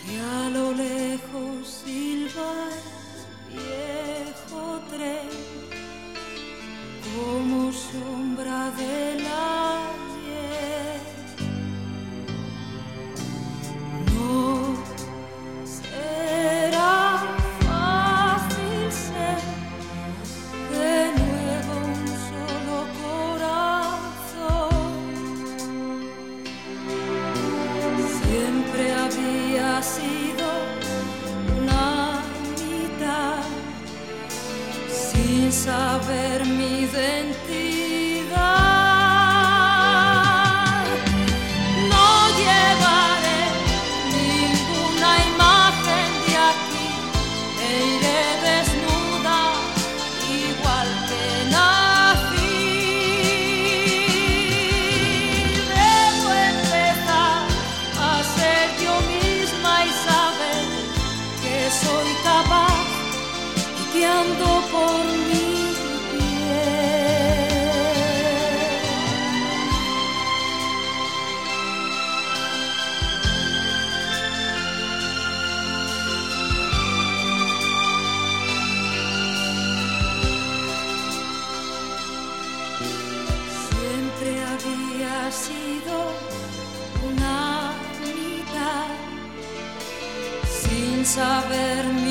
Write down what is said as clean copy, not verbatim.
que a lo lejos silba el viejo tren como sombra del ayer. No será fácil ser de nuevo un solo corazón. Siempre había sido una mitad sin saber mi identidad. No llevaré ninguna imagen de aquí e iré desnuda igual que nací. Debo empezar a ser yo misma y saber que soy capaz y que ando por mi piel. Siempre había sido una mitad sin saber